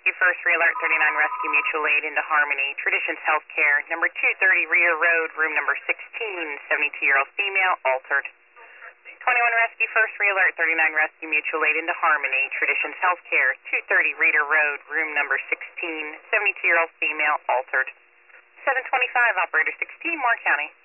Rescue First Re-Alert 39 Rescue Mutual Aid into Harmony, Traditions Healthcare, number 230 Rear Road, room number 16, 72-year-old female, altered. 21 Rescue First Re-Alert 39 Rescue Mutual Aid into Harmony, Traditions Healthcare, 230 Reader Road, room number 16, 72-year-old female, altered. 725, Operator 16, Moore County.